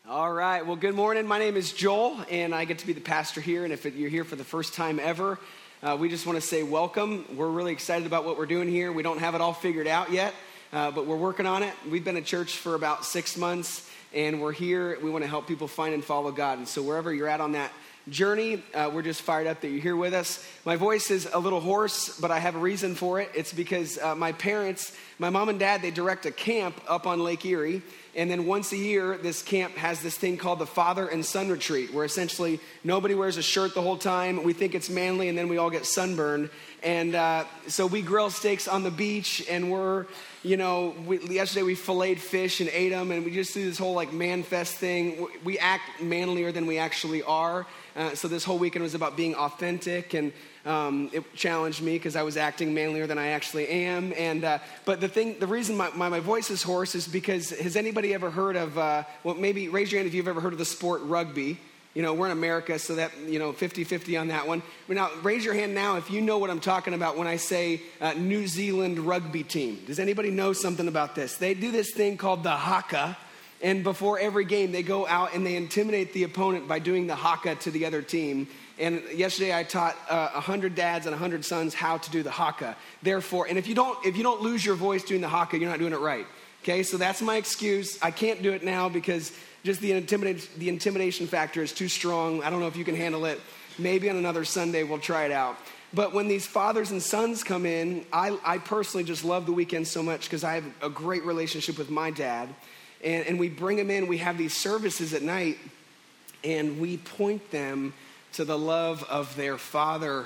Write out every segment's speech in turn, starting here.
All right. Well, good morning. My name is Joel, and I get to be the pastor here. And if you're here for the first time ever, we just want to say welcome. We're really excited about what we're doing here. We don't have it all figured out yet, but we're working on it. We've been at church for about 6 months, and we're here. We want to help people find and follow God. And so wherever you're at on that journey, we're just fired up that you're here with us. My voice is a little hoarse, but I have a reason for it. It's because my parents, my mom and dad, they direct a camp up on Lake Erie. And then once a year, this camp has this thing called the Father and Son Retreat, where essentially nobody wears a shirt the whole time. We think it's manly, and then we all get sunburned. And so we grill steaks on the beach, and yesterday we filleted fish and ate them, and we just do this whole man fest thing. We act manlier than we actually are. So this whole weekend was about being authentic, and it challenged me because I was acting manlier than I actually am. But the reason my voice is hoarse is because, has anybody ever heard of, maybe raise your hand if you've ever heard of the sport rugby. We're in America, so that, 50-50 on that one. But now, raise your hand now if you know what I'm talking about when I say New Zealand rugby team. Does anybody know something about this? They do this thing called the haka. And before every game, they go out and they intimidate the opponent by doing the haka to the other team. And yesterday I taught 100 dads and 100 sons how to do the haka. Therefore, and if you don't lose your voice doing the haka, you're not doing it right. Okay, so that's my excuse. I can't do it now because just the intimidation factor is too strong. I don't know if you can handle it. Maybe on another Sunday we'll try it out. But when these fathers and sons come in, I personally just love the weekend so much because I have a great relationship with my dad. And we bring them in, we have these services at night, and we point them to the love of their Father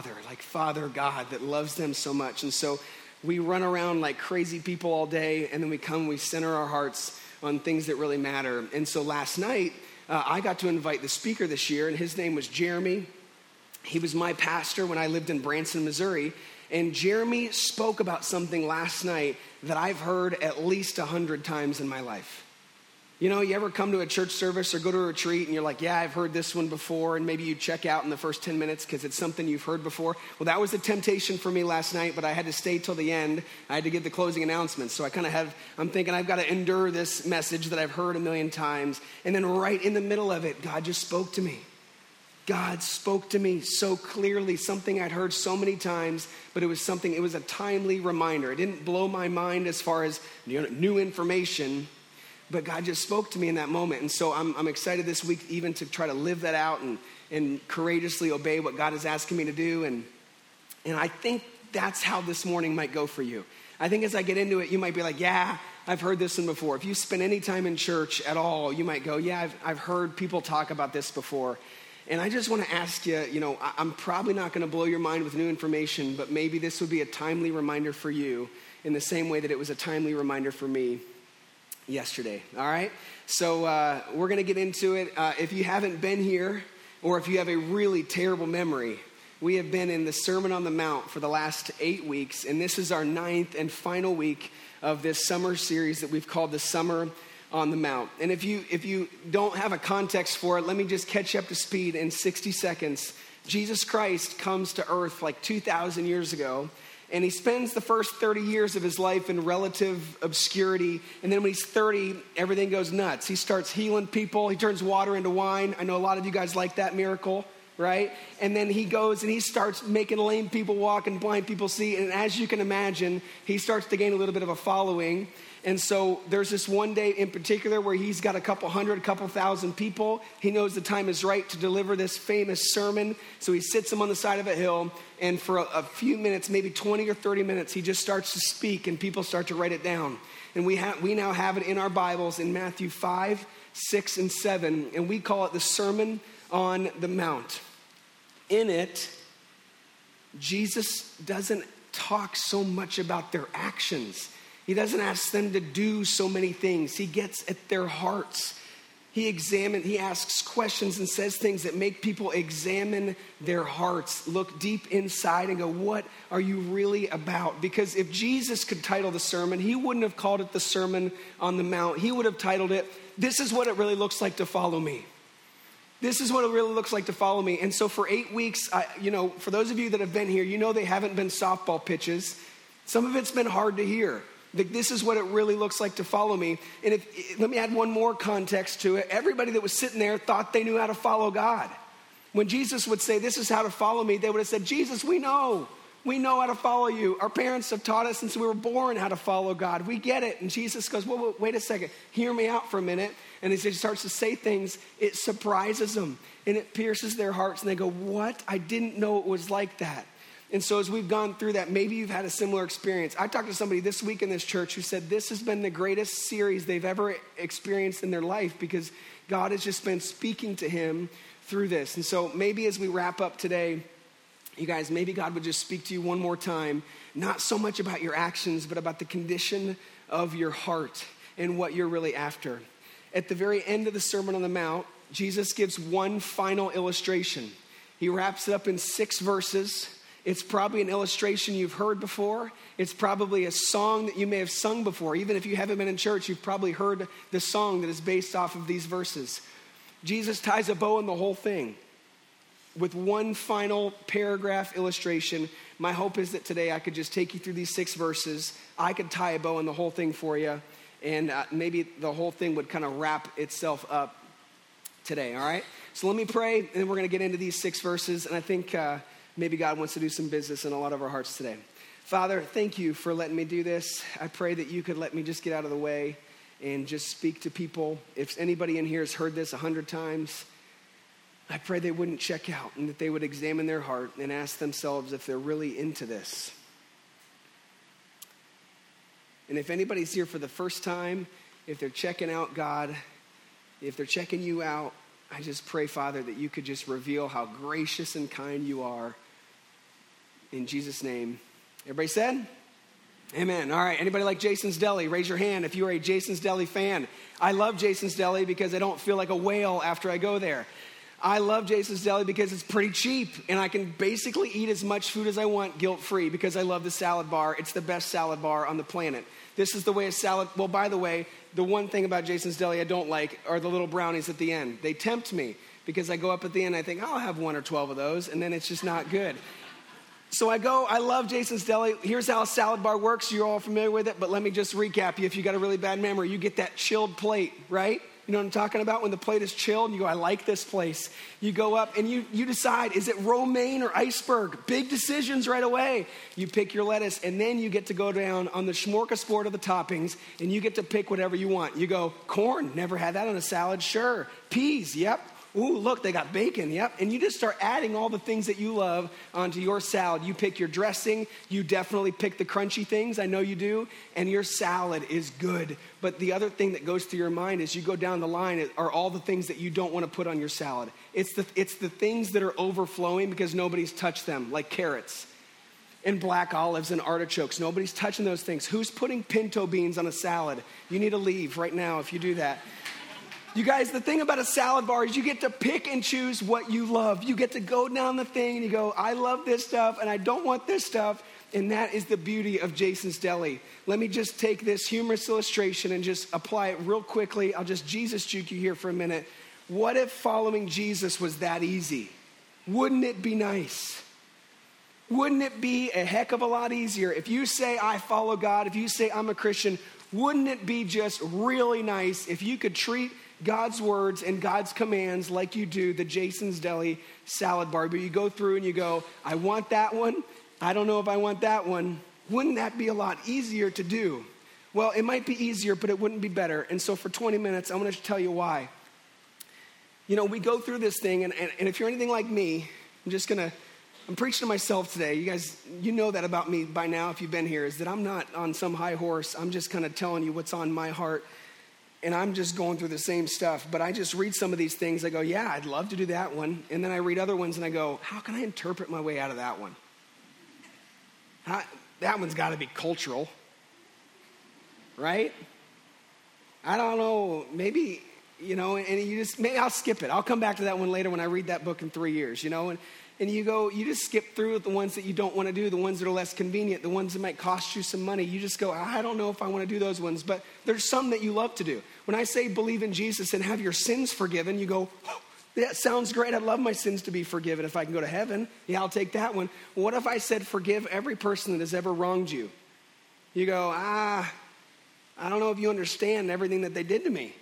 God that loves them so much. And so we run around like crazy people all day, and then we center our hearts on things that really matter. And so last night, I got to invite the speaker this year, and his name was Jeremy. He was my pastor when I lived in Branson, Missouri. And Jeremy spoke about something last night that I've heard at least 100 times in my life. You ever come to a church service or go to a retreat and you're like, yeah, I've heard this one before, and maybe you check out in the first 10 minutes because it's something you've heard before. Well, that was the temptation for me last night, but I had to stay till the end. I had to give the closing announcements. So I'm thinking I've got to endure this message that I've heard a million times. And then right in the middle of it, God just spoke to me. God spoke to me so clearly, something I'd heard so many times, but it was a timely reminder. It didn't blow my mind as far as new information, but God just spoke to me in that moment. And so I'm excited this week even to try to live that out and courageously obey what God is asking me to do. And I think that's how this morning might go for you. I think as I get into it, you might be like, yeah, I've heard this one before. If you spend any time in church at all, you might go, yeah, I've heard people talk about this before. And I just want to ask you, I'm probably not going to blow your mind with new information, but maybe this would be a timely reminder for you in the same way that it was a timely reminder for me yesterday. All right? So we're going to get into it. If you haven't been here, or if you have a really terrible memory, we have been in the Sermon on the Mount for the last 8 weeks, and this is our 9th and final week of this summer series that we've called the Summer on the Mount. And if you don't have a context for it, let me just catch you up to speed in 60 seconds. Jesus Christ comes to earth like 2,000 years ago, and he spends the first 30 years of his life in relative obscurity. And then when he's 30, everything goes nuts. He starts healing people. He turns water into wine. I know a lot of you guys like that miracle, right? And then he goes and he starts making lame people walk and blind people see. And as you can imagine, he starts to gain a little bit of a following. And so there's this one day in particular where he's got a couple thousand people. He knows the time is right to deliver this famous sermon. So he sits them on the side of a hill, and for a few minutes, maybe 20 or 30 minutes, he just starts to speak, and people start to write it down. And we now have it in our Bibles in Matthew 5, 6, and 7, and we call it the Sermon on the Mount. In it, Jesus doesn't talk so much about their actions. He doesn't ask them to do so many things. He gets at their hearts. He asks questions and says things that make people examine their hearts, look deep inside and go, what are you really about? Because if Jesus could title the sermon, he wouldn't have called it the Sermon on the Mount. He would have titled it, This is what it really looks like to follow me. This is what it really looks like to follow me. And so for 8 weeks, for those of you that have been here, they haven't been softball pitches. Some of it's been hard to hear. This is what it really looks like to follow me. And let me add one more context to it. Everybody that was sitting there thought they knew how to follow God. When Jesus would say, this is how to follow me, they would have said, Jesus, we know how to follow you. Our parents have taught us since we were born how to follow God. We get it. And Jesus goes, whoa, wait a second. Hear me out for a minute. And as he starts to say things, it surprises them. And it pierces their hearts. And they go, what? I didn't know it was like that. And so as we've gone through that, maybe you've had a similar experience. I talked to somebody this week in this church who said this has been the greatest series they've ever experienced in their life because God has just been speaking to him through this. And so maybe as we wrap up today, you guys, maybe God would just speak to you one more time, not so much about your actions, but about the condition of your heart and what you're really after. At the very end of the Sermon on the Mount, Jesus gives one final illustration. He wraps it up in 6 verses. It's probably an illustration you've heard before. It's probably a song that you may have sung before. Even if you haven't been in church, you've probably heard the song that is based off of these verses. Jesus ties a bow on the whole thing with one final paragraph illustration. My hope is that today I could just take you through these 6 verses. I could tie a bow on the whole thing for you, and maybe the whole thing would kind of wrap itself up today, all right? So let me pray, and we're going to get into these 6 verses, and I think maybe God wants to do some business in a lot of our hearts today. Father, thank you for letting me do this. I pray that you could let me just get out of the way and just speak to people. If anybody in here has heard this 100 times, I pray they wouldn't check out and that they would examine their heart and ask themselves if they're really into this. And if anybody's here for the first time, if they're checking out God, if they're checking you out, I just pray, Father, that you could just reveal how gracious and kind you are. In Jesus' name. Everybody said? Amen. All right. Anybody like Jason's Deli? Raise your hand if you are a Jason's Deli fan. I love Jason's Deli because I don't feel like a whale after I go there. I love Jason's Deli because it's pretty cheap and I can basically eat as much food as I want guilt-free because I love the salad bar. It's the best salad bar on the planet. This is the way a salad, well, by the way, the one thing about Jason's Deli I don't like are the little brownies at the end. They tempt me because I go up at the end and I think, I'll have 1 or 12 of those, and then it's just not good. So I love Jason's Deli. Here's how a salad bar works. You're all familiar with it, but let me just recap you. If you got a really bad memory, you get that chilled plate, right? You know what I'm talking about? When the plate is chilled and you go, I like this place. You go up and you decide, is it romaine or iceberg? Big decisions right away. You pick your lettuce and then you get to go down on the smorgasbord of the toppings and you get to pick whatever you want. You go, corn, never had that on a salad, sure. Peas, yep. Ooh, look, they got bacon, yep. And you just start adding all the things that you love onto your salad. You pick your dressing. You definitely pick the crunchy things. I know you do. And your salad is good. But the other thing that goes through your mind as you go down the line are all the things that you don't want to put on your salad. It's the things that are overflowing because nobody's touched them, like carrots and black olives and artichokes. Nobody's touching those things. Who's putting pinto beans on a salad? You need to leave right now if you do that. You guys, the thing about a salad bar is you get to pick and choose what you love. You get to go down the thing and you go, I love this stuff and I don't want this stuff. And that is the beauty of Jason's Deli. Let me just take this humorous illustration and just apply it real quickly. I'll just Jesus juke you here for a minute. What if following Jesus was that easy? Wouldn't it be nice? Wouldn't it be a heck of a lot easier if you say, I follow God, if you say I'm a Christian, wouldn't it be just really nice if you could treat God's words and God's commands like you do the Jason's Deli salad bar? But you go through and you go, I want that one. I don't know if I want that one. Wouldn't that be a lot easier to do? Well, it might be easier, but it wouldn't be better. And so for 20 minutes, I'm going to tell you why. You know, we go through this thing, and if you're anything like me, I'm preaching to myself today. You guys, you know that about me by now if you've been here, is that I'm not on some high horse. I'm just kind of telling you what's on my heart. And I'm just going through the same stuff. But I just read some of these things. I go, yeah, I'd love to do that one. And then I read other ones and I go, how can I interpret my way out of that one? That one's got to be cultural. Right? I don't know. Maybe, you know, and maybe I'll skip it. I'll come back to that one later when I read that book in 3 years, you know. And you just skip through the ones that you don't want to do, the ones that are less convenient, the ones that might cost you some money. You just go, I don't know if I want to do those ones, but there's some that you love to do. When I say believe in Jesus and have your sins forgiven, you go, oh, that sounds great. I'd love my sins to be forgiven if I can go to heaven. Yeah, I'll take that one. What if I said forgive every person that has ever wronged you? You go, I don't know if you understand everything that they did to me.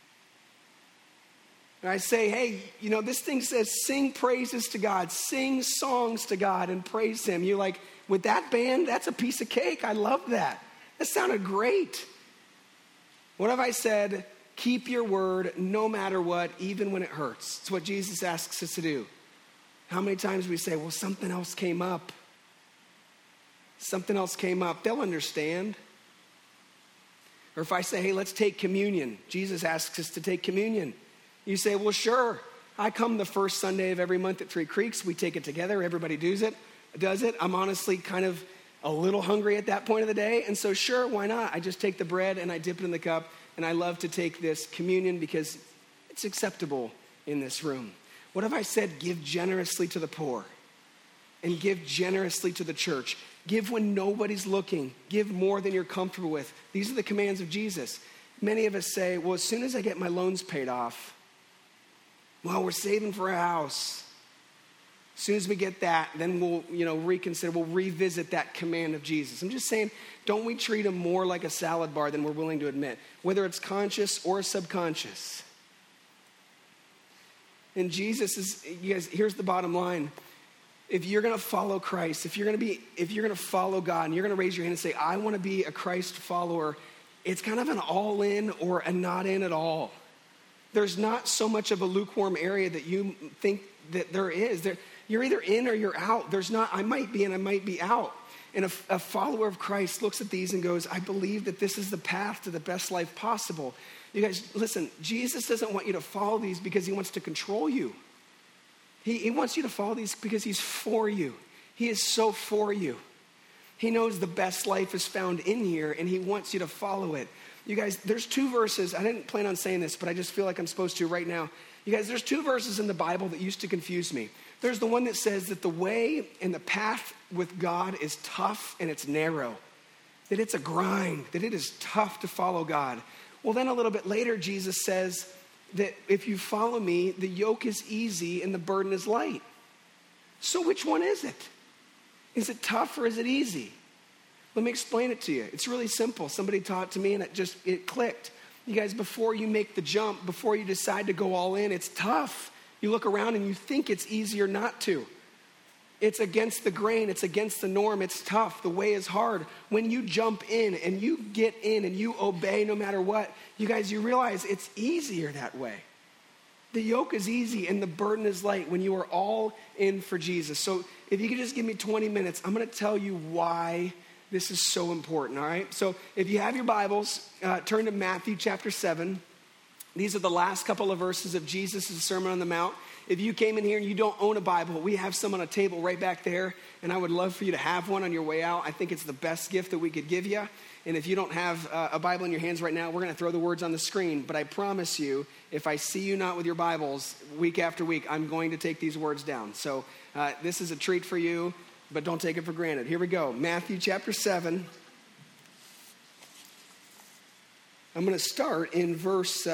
And I say, hey, this thing says sing praises to God, sing songs to God and praise him. You're like, with that band, that's a piece of cake. I love that. That sounded great. What if I said, keep your word no matter what, even when it hurts? It's what Jesus asks us to do. How many times we say, well, something else came up. Something else came up. They'll understand. Or if I say, hey, let's take communion. Jesus asks us to take communion. You say, well, sure. I come the first Sunday of every month at Three Creeks. We take it together. Everybody does it. I'm honestly kind of a little hungry at that point of the day. And so sure, why not? I just take the bread and I dip it in the cup. And I love to take this communion because it's acceptable in this room. What if I said give generously to the poor and give generously to the church? Give when nobody's looking. Give more than you're comfortable with. These are the commands of Jesus. Many of us say, well, as soon as I get my loans paid off, well, we're saving for a house. As soon as we get that, then we'll, reconsider, we'll revisit that command of Jesus. I'm just saying, don't we treat him more like a salad bar than we're willing to admit, whether it's conscious or subconscious? And Jesus is, you guys, here's the bottom line. If you're going to follow Christ, if you're going to follow God and you're going to raise your hand and say, I want to be a Christ follower, it's kind of an all in or a not in at all. There's not so much of a lukewarm area that you think that there is. You're either in or you're out. There's not, I might be in, I might be out. And a follower of Christ looks at these and goes, I believe that this is the path to the best life possible. You guys, listen, Jesus doesn't want you to follow these because he wants to control you. He wants you to follow these because he's for you. He is so for you. He knows the best life is found in here and he wants you to follow it. You guys, there's 2 verses. I didn't plan on saying this, but I just feel like I'm supposed to right now. You guys, there's 2 verses in the Bible that used to confuse me. There's the one that says that the way and the path with God is tough and it's narrow. That it's a grind, that it is tough to follow God. Well, then a little bit later, Jesus says that if you follow me, the yoke is easy and the burden is light. So which one is it? Is it tough or is it easy? Let me explain it to you. It's really simple. Somebody taught it to me and it clicked. You guys, before you make the jump, before you decide to go all in, it's tough. You look around and you think it's easier not to. It's against the grain. It's against the norm. It's tough. The way is hard. When you jump in and you get in and you obey no matter what, you guys, you realize it's easier that way. The yoke is easy and the burden is light when you are all in for Jesus. So if you could just give me 20 minutes, I'm going to tell you why this is so important, all right? So if you have your Bibles, turn to Matthew chapter 7. These are the last couple of verses of Jesus' Sermon on the Mount. If you came in here and you don't own a Bible, we have some on a table right back there, and I would love for you to have one on your way out. I think it's the best gift that we could give you. And if you don't have a Bible in your hands right now, we're going to throw the words on the screen. But I promise you, if I see you not with your Bibles week after week, I'm going to take these words down. So this is a treat for you, but don't take it for granted. Here we go. Matthew chapter 7. I'm going to start in verse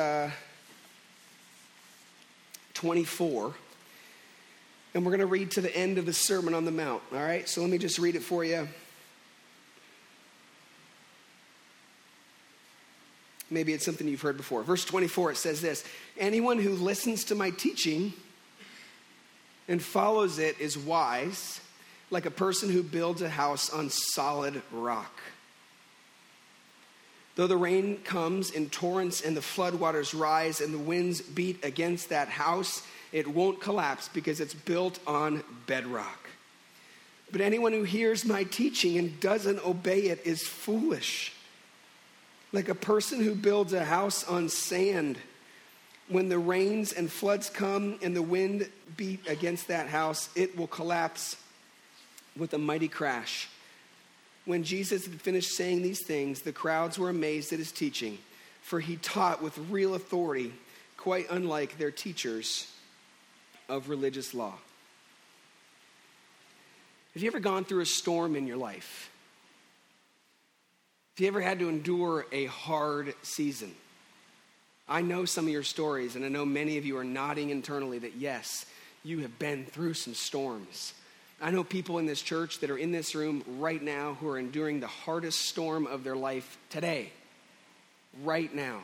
24. And we're going to read to the end of the Sermon on the Mount. All right? So let me just read it for you. Maybe it's something you've heard before. Verse 24, it says this: anyone who listens to my teaching and follows it is wise, like a person who builds a house on solid rock. Though the rain comes in torrents and the floodwaters rise and the winds beat against that house, it won't collapse because it's built on bedrock. But anyone who hears my teaching and doesn't obey it is foolish, like a person who builds a house on sand. When the rains and floods come and the wind beat against that house, it will collapse with a mighty crash. When Jesus had finished saying these things, the crowds were amazed at his teaching, for he taught with real authority, quite unlike their teachers of religious law. Have you ever gone through a storm in your life? Have you ever had to endure a hard season? I know some of your stories, and I know many of you are nodding internally that yes, you have been through some storms. I know people in this church that are in this room right now who are enduring the hardest storm of their life today. right now.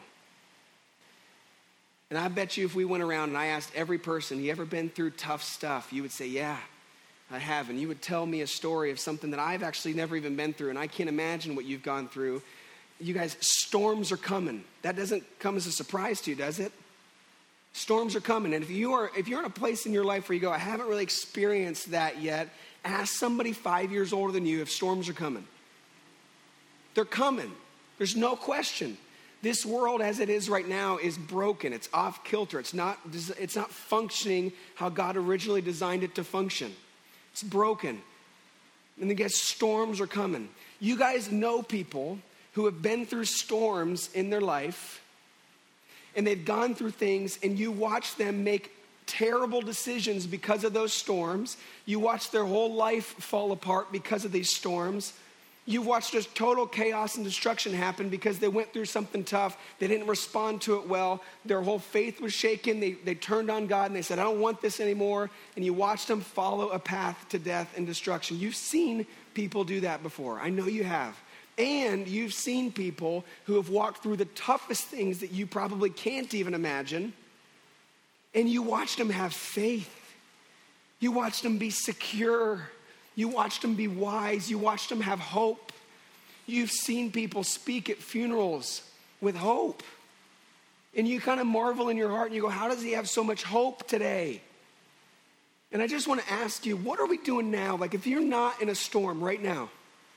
And I bet you if we went around and I asked every person, you ever been through tough stuff? You would say, yeah, I have. And you would tell me a story of something that I've actually never even been through. And I can't imagine what you've gone through. You guys, storms are coming. That doesn't come as a surprise to you, does it? Storms are coming. And if you're in a place in your life where you go, I haven't really experienced that yet, ask somebody 5 years older than you if storms are coming. They're coming. There's no question. This world as it is right now is broken. It's off kilter. It's not functioning how God originally designed it to function. It's broken. And then guess storms are coming. You guys know people who have been through storms in their life, and they've gone through things, and you watch them make terrible decisions because of those storms. You watch their whole life fall apart because of these storms. You watched just total chaos and destruction happen because they went through something tough. They didn't respond to it well. Their whole faith was shaken. They turned on God and they said, I don't want this anymore. And you watched them follow a path to death and destruction. You've seen people do that before. I know you have. And you've seen people who have walked through the toughest things that you probably can't even imagine. And you watched them have faith. You watched them be secure. You watched them be wise. You watched them have hope. You've seen people speak at funerals with hope. And you kind of marvel in your heart and you go, how does he have so much hope today? And I just want to ask you, what are we doing now? Like if you're not in a storm right now,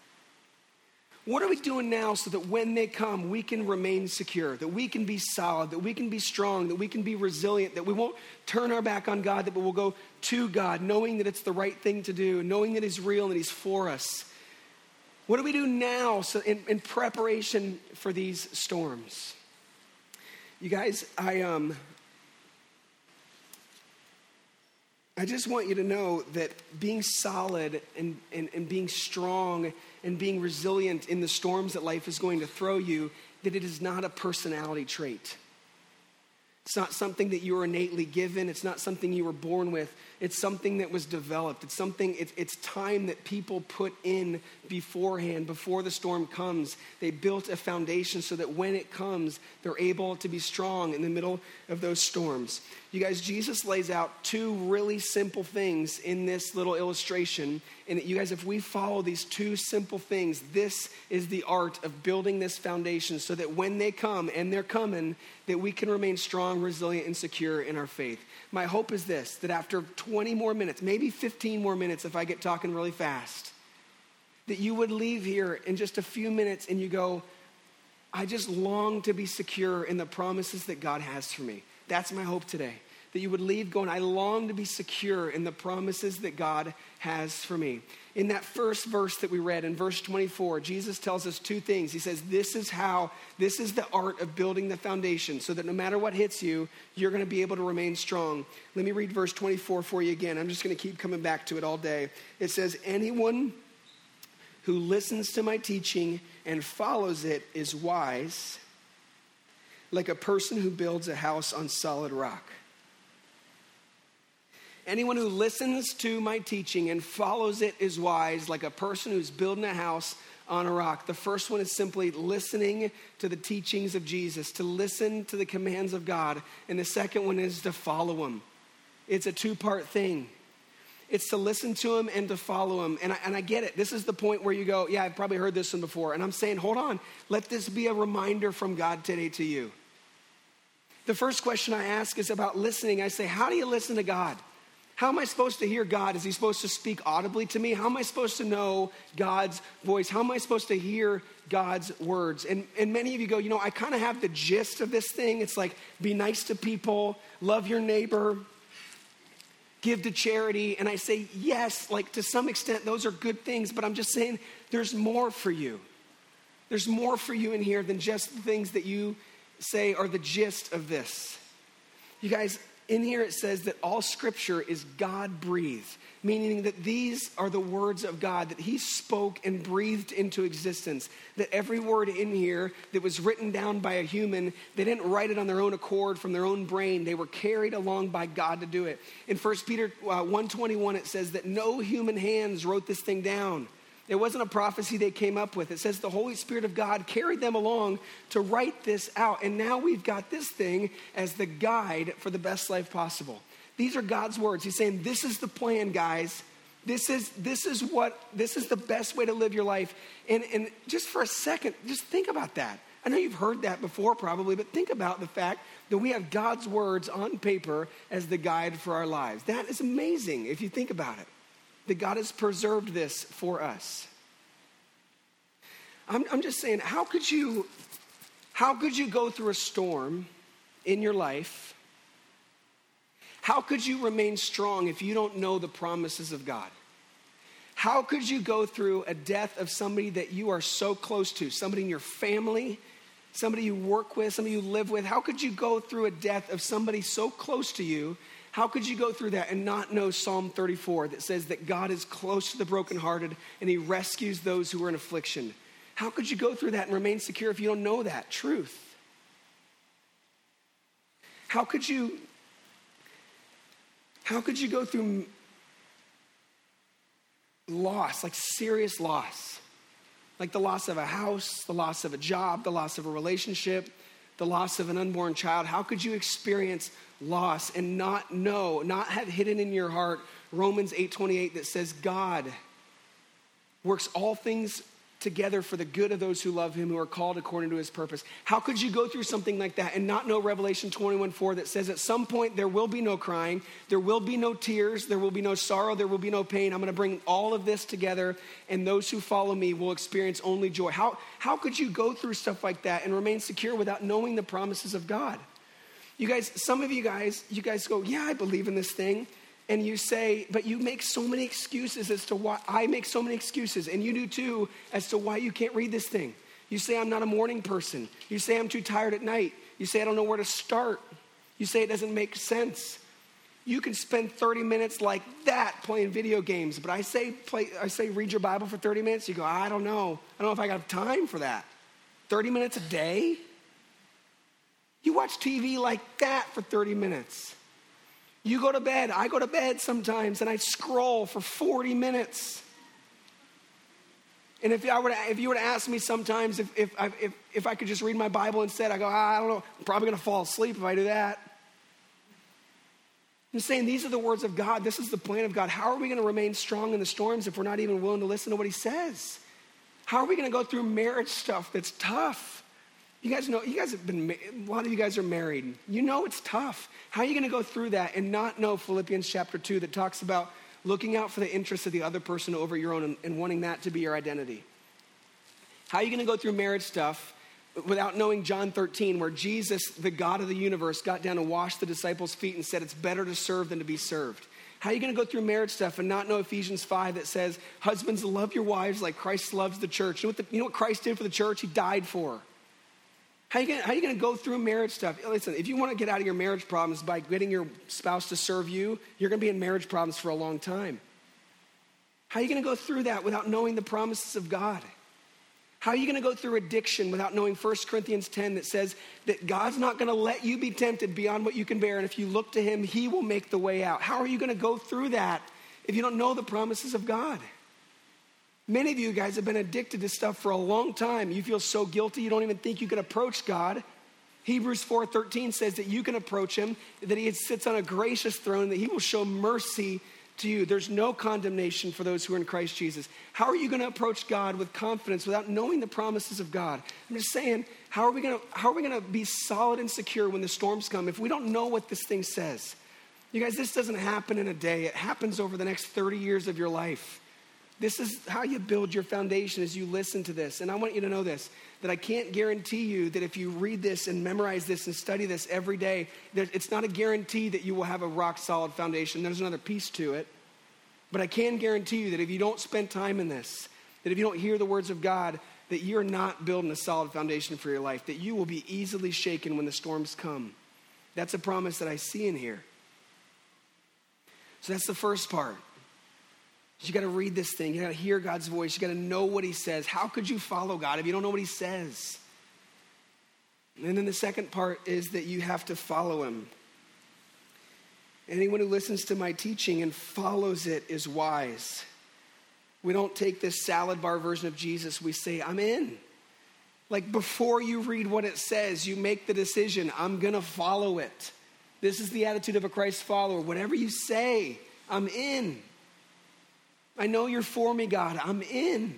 what are we doing now so that when they come, we can remain secure, that we can be solid, that we can be strong, that we can be resilient, that we won't turn our back on God, that we'll go to God, knowing that it's the right thing to do, knowing that he's real and that he's for us. What do we do now so in preparation for these storms? You guys, I just want you to know that being solid and being strong and being resilient in the storms that life is going to throw you, that it is not a personality trait. It's not something that you were innately given. It's not something you were born with. It's something that was developed. It's time that people put in beforehand, before the storm comes. They built a foundation so that when it comes, they're able to be strong in the middle of those storms. You guys, Jesus lays out two really simple things in this little illustration. And you guys, if we follow these two simple things, this is the art of building this foundation so that when they come, and they're coming, that we can remain strong, resilient, and secure in our faith. My hope is this, that after 20 more minutes, maybe 15 more minutes if I get talking really fast, that you would leave here in just a few minutes and you go, I just long to be secure in the promises that God has for me. That's my hope today. That you would leave going, I long to be secure in the promises that God has for me. In that first verse that we read, in verse 24, Jesus tells us two things. He says, this is the art of building the foundation so that no matter what hits you, you're going to be able to remain strong. Let me read verse 24 for you again. I'm just going to keep coming back to it all day. It says, anyone who listens to my teaching and follows it is wise, like a person who builds a house on solid rock. Anyone who listens to my teaching and follows it is wise, like a person who's building a house on a rock. The first one is simply listening to the teachings of Jesus, to listen to the commands of God. And the second one is to follow him. It's a two-part thing. It's to listen to him and to follow him. And I get it. This is the point where you go, yeah, I've probably heard this one before. And I'm saying, hold on. Let this be a reminder from God today to you. The first question I ask is about listening. I say, how do you listen to God? How am I supposed to hear God? Is he supposed to speak audibly to me? How am I supposed to know God's voice? How am I supposed to hear God's words? And many of you go, I kind of have the gist of this thing. It's like, be nice to people, love your neighbor, give to charity. And I say, yes, like to some extent, those are good things. But I'm just saying, there's more for you. There's more for you in here than just the things that you say are the gist of this. You guys, in here it says that all scripture is God-breathed, meaning that these are the words of God that he spoke and breathed into existence. That every word in here that was written down by a human, they didn't write it on their own accord from their own brain. They were carried along by God to do it. In 1 Peter 1:21, it says that no human hands wrote this thing down. It wasn't a prophecy they came up with. It says the Holy Spirit of God carried them along to write this out. And now we've got this thing as the guide for the best life possible. These are God's words. He's saying, this is the plan, guys. This is the best way to live your life. And just for a second, just think about that. I know you've heard that before probably, but think about the fact that we have God's words on paper as the guide for our lives. That is amazing if you think about it, that God has preserved this for us. I'm just saying, how could you go through a storm in your life? How could you remain strong if you don't know the promises of God? How could you go through a death of somebody that you are so close to, somebody in your family, somebody you work with, somebody you live with? How could you go through a death of somebody so close to you? How could you go through that and not know Psalm 34 that says that God is close to the brokenhearted and he rescues those who are in affliction? How could you go through that and remain secure if you don't know that truth? How could you go through loss, like serious loss? Like the loss of a house, the loss of a job, the loss of a relationship, the loss of an unborn child. How could you experience loss and not have hidden in your heart Romans 8:28 that says God works all things together for the good of those who love him, who are called according to his purpose? How could you go through something like that and not know Revelation 21:4 that says at some point there will be no crying, there will be no tears, there will be no sorrow, there will be no pain. I'm going to bring all of this together and those who follow me will experience only joy. How could you go through stuff like that and remain secure without knowing the promises of God? You guys, some of you guys go, yeah, I believe in this thing. And you say, but you make so many excuses as to why. I make so many excuses, and you do too, as to why you can't read this thing. You say, I'm not a morning person. You say, I'm too tired at night. You say, I don't know where to start. You say, it doesn't make sense. You can spend 30 minutes like that playing video games, but I say read your Bible for 30 minutes. You go, I don't know. I don't know if I got time for that. 30 minutes a day? You watch TV like that for 30 minutes. You go to bed. I go to bed sometimes and I scroll for 40 minutes. And if you were to ask me sometimes if I could just read my Bible instead, I go, I don't know. I'm probably going to fall asleep if I do that. I'm saying these are the words of God. This is the plan of God. How are we going to remain strong in the storms if we're not even willing to listen to what he says? How are we going to go through marriage stuff that's tough? A lot of you guys are married. You know it's tough. How are you going to go through that and not know Philippians chapter 2 that talks about looking out for the interests of the other person over your own and wanting that to be your identity? How are you going to go through marriage stuff without knowing John 13 where Jesus, the God of the universe, got down and washed the disciples' feet and said it's better to serve than to be served? How are you going to go through marriage stuff and not know Ephesians 5 that says, husbands, love your wives like Christ loves the church? You know what Christ did for the church? He died for her. How are you going to go through marriage stuff? Listen, if you want to get out of your marriage problems by getting your spouse to serve you, you're going to be in marriage problems for a long time. How are you going to go through that without knowing the promises of God? How are you going to go through addiction without knowing 1 Corinthians 10 that says that God's not going to let you be tempted beyond what you can bear, and if you look to him, he will make the way out? How are you going to go through that if you don't know the promises of God? Many of you guys have been addicted to stuff for a long time. You feel so guilty you don't even think you can approach God. Hebrews 4:13 says that you can approach him, that he sits on a gracious throne, that he will show mercy to you. There's no condemnation for those who are in Christ Jesus. How are you going to approach God with confidence without knowing the promises of God? I'm just saying, how are we going to be solid and secure when the storms come if we don't know what this thing says? You guys, this doesn't happen in a day. It happens over the next 30 years of your life. This is how you build your foundation as you listen to this. And I want you to know this, that I can't guarantee you that if you read this and memorize this and study this every day, it's not a guarantee that you will have a rock solid foundation. There's another piece to it. But I can guarantee you that if you don't spend time in this, that if you don't hear the words of God, that you're not building a solid foundation for your life, that you will be easily shaken when the storms come. That's a promise that I see in here. So that's the first part. You got to read this thing. You got to hear God's voice. You got to know what he says. How could you follow God if you don't know what he says? And then the second part is that you have to follow him. Anyone who listens to my teaching and follows it is wise. We don't take this salad bar version of Jesus. We say, I'm in. Like before you read what it says, you make the decision, I'm going to follow it. This is the attitude of a Christ follower. Whatever you say, I'm in. I know you're for me, God. I'm in.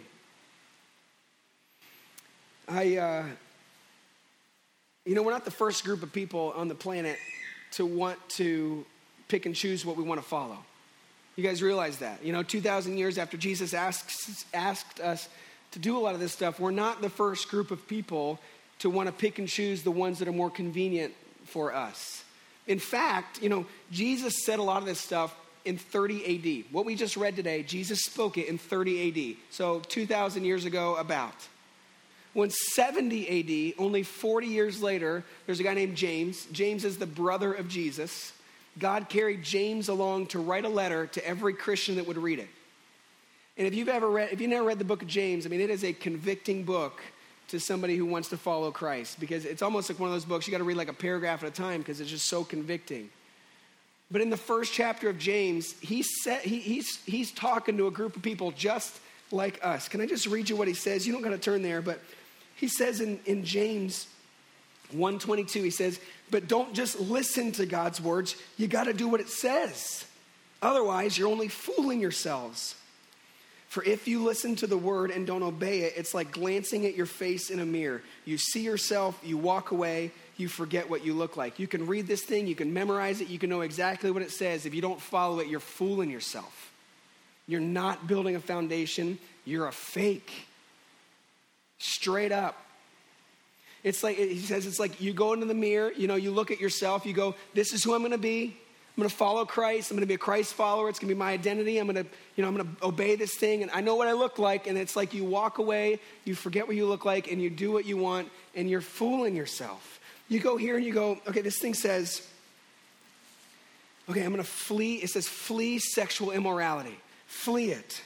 We're not the first group of people on the planet to want to pick and choose what we want to follow. You guys realize that? 2,000 years after Jesus asked us to do a lot of this stuff, we're not the first group of people to want to pick and choose the ones that are more convenient for us. In fact, Jesus said a lot of this stuff in 30 AD. What we just read today, Jesus spoke it in 30 AD. So 2,000 years ago about. When 70 AD, only 40 years later, there's a guy named James. James is the brother of Jesus. God carried James along to write a letter to every Christian that would read it. And if you've never read the book of James, it is a convicting book to somebody who wants to follow Christ, because it's almost like one of those books you got to read like a paragraph at a time because it's just so convicting. But in the first chapter of James, he's talking to a group of people just like us. Can I just read you what he says? You don't got to turn there, but he says in James 1:22, he says, but don't just listen to God's words. You got to do what it says. Otherwise, you're only fooling yourselves. For if you listen to the word and don't obey it, it's like glancing at your face in a mirror. You see yourself, you walk away, you forget what you look like. You can read this thing, you can memorize it, you can know exactly what it says. If you don't follow it, you're fooling yourself. You're not building a foundation, you're a fake. Straight up. It's like, he says, it's like you go into the mirror, you look at yourself, you go, this is who I'm going to be. I'm going to follow Christ. I'm going to be a Christ follower. It's going to be my identity. I'm going to obey this thing. And I know what I look like. And it's like you walk away, you forget what you look like, and you do what you want, and you're fooling yourself. You go here and you go, okay, this thing says, okay, I'm going to flee. It says flee sexual immorality. Flee it.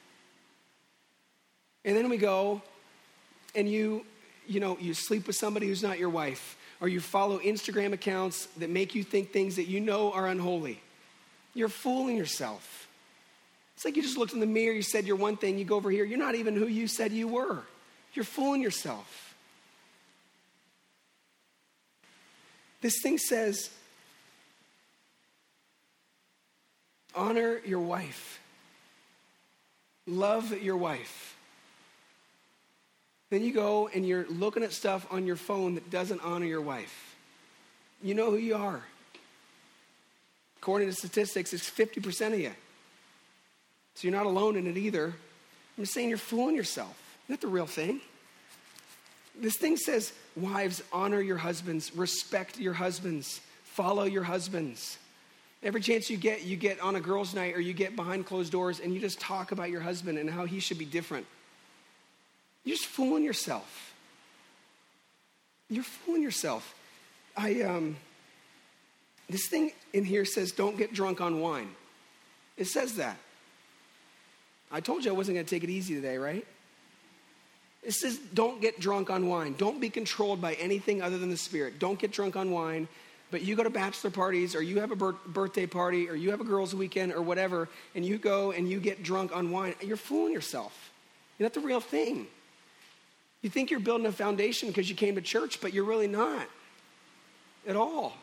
And then we go and you sleep with somebody who's not your wife. Or you follow Instagram accounts that make you think things that you know are unholy. You're fooling yourself. It's like you just looked in the mirror, you said you're one thing, you go over here, you're not even who you said you were. You're fooling yourself. This thing says, honor your wife. Love your wife. Then you go and you're looking at stuff on your phone that doesn't honor your wife. You know who you are. According to statistics, it's 50% of you. So you're not alone in it either. I'm just saying you're fooling yourself. Isn't that the real thing? This thing says, wives, honor your husbands, respect your husbands, follow your husbands. Every chance you get on a girls' night or you get behind closed doors and you just talk about your husband and how he should be different. You're just fooling yourself. You're fooling yourself. This thing in here says, don't get drunk on wine. It says that. I told you I wasn't going to take it easy today, right? It says, don't get drunk on wine. Don't be controlled by anything other than the Spirit. Don't get drunk on wine. But you go to bachelor parties, or you have a birthday party, or you have a girls' weekend, or whatever, and you go and you get drunk on wine. You're fooling yourself. You're not the real thing. You think you're building a foundation because you came to church, but you're really not at all.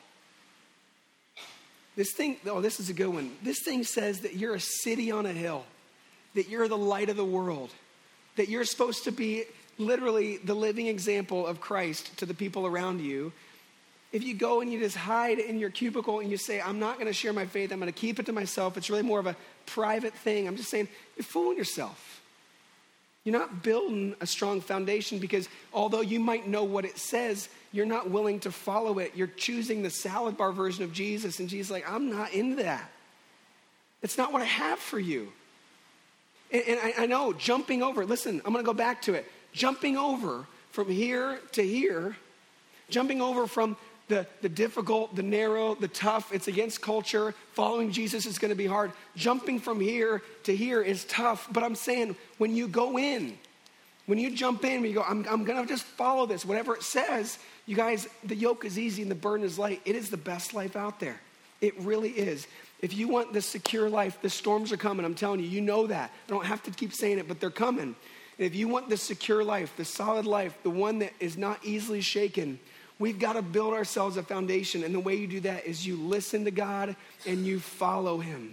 This thing, this is a good one. This thing says that you're a city on a hill, that you're the light of the world, that you're supposed to be literally the living example of Christ to the people around you. If you go and you just hide in your cubicle and you say, I'm not going to share my faith, I'm going to keep it to myself, it's really more of a private thing. I'm just saying, you're fooling yourself. You're not building a strong foundation because although you might know what it says, you're not willing to follow it. You're choosing the salad bar version of Jesus, and Jesus is like, I'm not into that. It's not what I have for you. And I know, jumping over, listen, I'm going to go back to it. Jumping over from here to here, jumping over from the difficult, the narrow, the tough, it's against culture. Following Jesus is going to be hard. Jumping from here to here is tough. But I'm saying when you go in, when you jump in, when you go, I'm going to just follow this, whatever it says, you guys, the yoke is easy and the burden is light. It is the best life out there. It really is. If you want the secure life, the storms are coming. I'm telling you, you know that. I don't have to keep saying it, but they're coming. And if you want the secure life, the solid life, the one that is not easily shaken, we've got to build ourselves a foundation. And the way you do that is you listen to God and you follow him.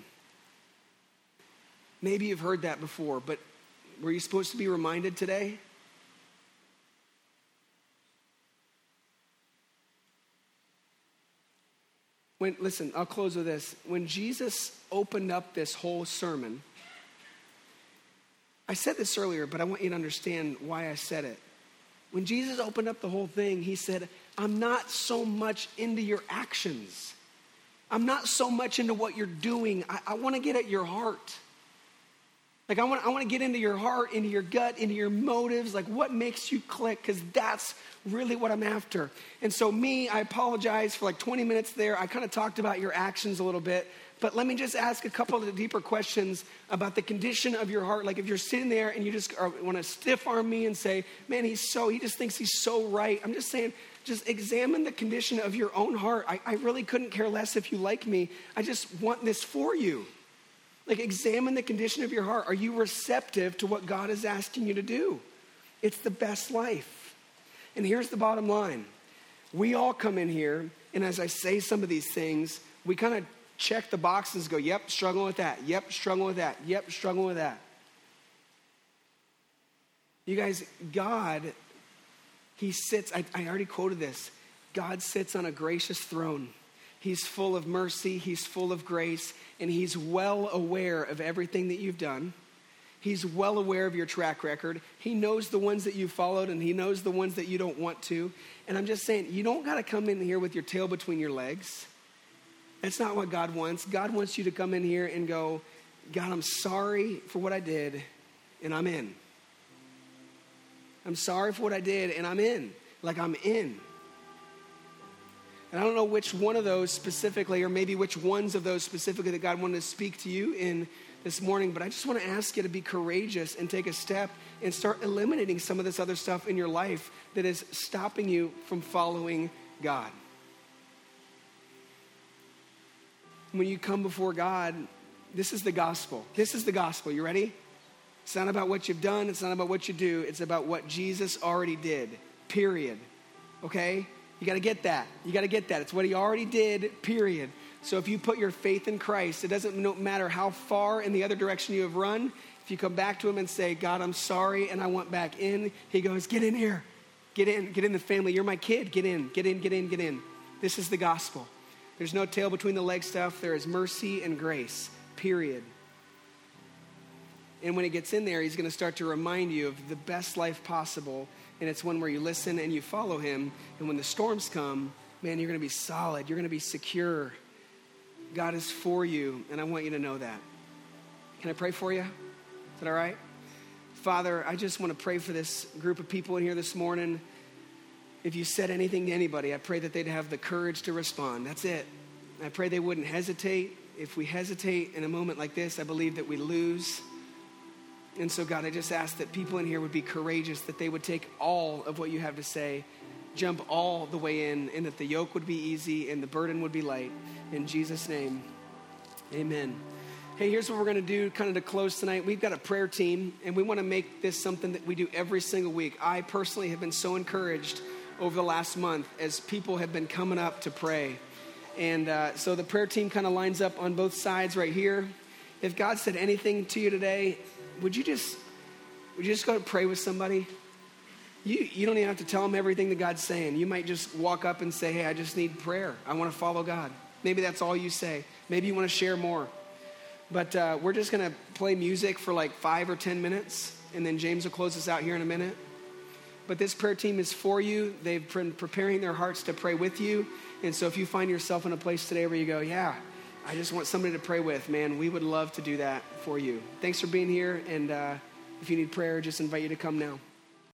Maybe you've heard that before, but were you supposed to be reminded today? Listen, I'll close with this. When Jesus opened up this whole sermon, I said this earlier, but I want you to understand why I said it. When Jesus opened up the whole thing, he said, I'm not so much into your actions. I'm not so much into what you're doing. I want to get at your heart. Like I want to get into your heart, into your gut, into your motives, like what makes you click, because that's really what I'm after. And so I apologize for like 20 minutes there. I kind of talked about your actions a little bit, but let me just ask a couple of the deeper questions about the condition of your heart. Like if you're sitting there and you just want to stiff arm me and say, man, he just thinks he's so right. I'm just saying, just examine the condition of your own heart. I really couldn't care less if you like me. I just want this for you. Like examine the condition of your heart. Are you receptive to what God is asking you to do? It's the best life. And here's the bottom line. We all come in here, and as I say some of these things, we kind of check the boxes, go, yep, struggling with that. Yep, struggling with that. Yep, struggling with that. You guys, God, he sits, I already quoted this. God sits on a gracious throne. He's full of mercy, he's full of grace, and he's well aware of everything that you've done. He's well aware of your track record. He knows the ones that you followed, and he knows the ones that you don't want to. And I'm just saying, you don't got to come in here with your tail between your legs. That's not what God wants. God wants you to come in here and go, God, I'm sorry for what I did, and I'm in. I'm sorry for what I did, and I'm in. Like I'm in. And I don't know which one of those specifically, or maybe which ones of those specifically that God wanted to speak to you in this morning, but I just want to ask you to be courageous and take a step and start eliminating some of this other stuff in your life that is stopping you from following God. When you come before God, this is the gospel. This is the gospel. You ready? It's not about what you've done. It's not about what you do. It's about what Jesus already did, period. Okay? You got to get that. You got to get that. It's what he already did, period. So if you put your faith in Christ, it doesn't matter how far in the other direction you have run. If you come back to him and say, God, I'm sorry, and I want back in, he goes, get in here. Get in the family. You're my kid. Get in. This is the gospel. There's no tail between the legs stuff. There is mercy and grace, period. And when he gets in there, he's going to start to remind you of the best life possible. And it's one where you listen and you follow him. And when the storms come, man, you're going to be solid. You're going to be secure. God is for you, and I want you to know that. Can I pray for you? Is that all right? Father, I just want to pray for this group of people in here this morning. If you said anything to anybody, I pray that they'd have the courage to respond. That's it. I pray they wouldn't hesitate. If we hesitate in a moment like this, I believe that we lose. And so, God, I just ask that people in here would be courageous, that they would take all of what you have to say, jump all the way in, and that the yoke would be easy and the burden would be light. In Jesus' name, amen. Hey, here's what we're going to do kind of to close tonight. We've got a prayer team, and we want to make this something that we do every single week. I personally have been so encouraged over the last month as people have been coming up to pray. And so the prayer team kind of lines up on both sides right here. If God said anything to you today, would you just go pray with somebody? You don't even have to tell them everything that God's saying. You might just walk up and say, hey, I just need prayer. I want to follow God. Maybe that's all you say. Maybe you want to share more. But we're just going to play music for like 5 or 10 minutes, and then James will close us out here in a minute. But this prayer team is for you. They've been preparing their hearts to pray with you. And so if you find yourself in a place today where you go, yeah, I just want somebody to pray with, man, we would love to do that for you. Thanks for being here. And if you need prayer, just invite you to come now.